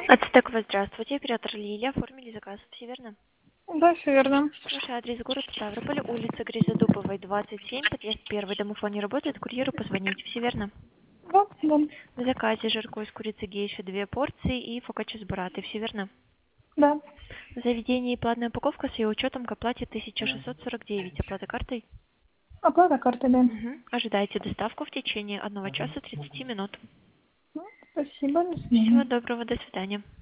Ацтекова, здравствуйте. Оператор Лилия. Оформили заказ. Все верно? Да, все верно. Ваш адрес город Ставрополь, улица Гризодубовой, 27, подъезд 1. Домофон не работает, курьеру позвонить. Все верно? Да, да, В заказе жаркое с курицей гейши 2 порции и фокаччо с бурраты. Все верно? да. В заведении платная упаковка с ее учетом к оплате 1649. Оплата картой? Оплата картой, да. Угу. Ожидайте доставку в течение 1 часа 30 минут. Ну, спасибо, до Всего свидания. доброго, до свидания.